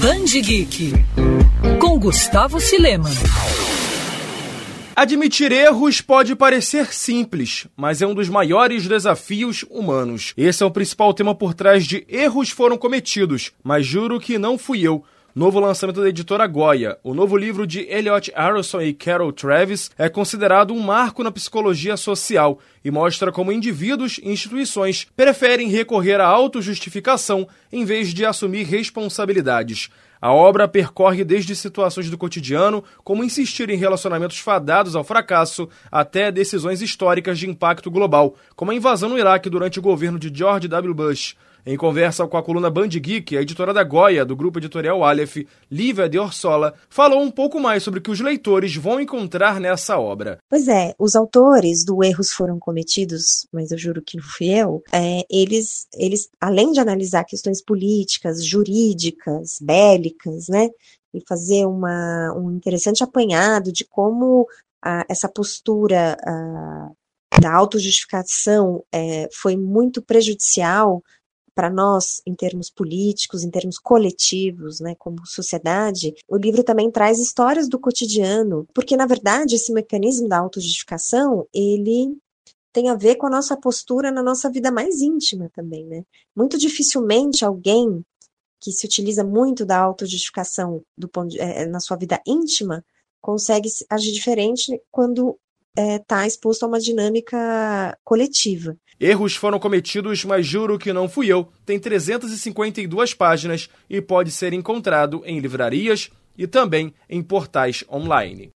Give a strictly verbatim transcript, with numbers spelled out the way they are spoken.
Band Geek, com Gustavo Silema. Admitir erros pode parecer simples, mas é um dos maiores desafios humanos. Esse é o principal tema por trás de Erros Foram Cometidos, mas juro que não fui eu. Novo lançamento da editora Goya. O novo livro de Elliot Harrison e Carol Travis é considerado um marco na psicologia social e mostra como indivíduos e instituições preferem recorrer à autojustificação em vez de assumir responsabilidades. A obra percorre desde situações do cotidiano, como insistir em relacionamentos fadados ao fracasso, até decisões históricas de impacto global, como a invasão no Iraque durante o governo de George W. Bush. Em conversa com a coluna Band Geek, a editora da Goya, do grupo editorial Aleph, Lívia de Orsola, falou um pouco mais sobre o que os leitores vão encontrar nessa obra. Pois é, os autores do Erros Foram Cometidos, mas eu juro que não fui eu, é, eles, eles, além de analisar questões políticas, jurídicas, bélicas, né, e fazer uma, um interessante apanhado de como a, essa postura a, da autojustificação é, foi muito prejudicial para nós, em termos políticos, em termos coletivos, né, como sociedade. O livro também traz histórias do cotidiano, porque, na verdade, esse mecanismo da autojustificação, ele tem a ver com a nossa postura na nossa vida mais íntima também, né? Muito dificilmente alguém que se utiliza muito da autojustificação do ponto de, é, na sua vida íntima consegue agir diferente quando está é, exposto a uma dinâmica coletiva. Erros Foram Cometidos, mas juro que não fui eu. Tem trezentas e cinquenta e duas páginas e pode ser encontrado em livrarias e também em portais online.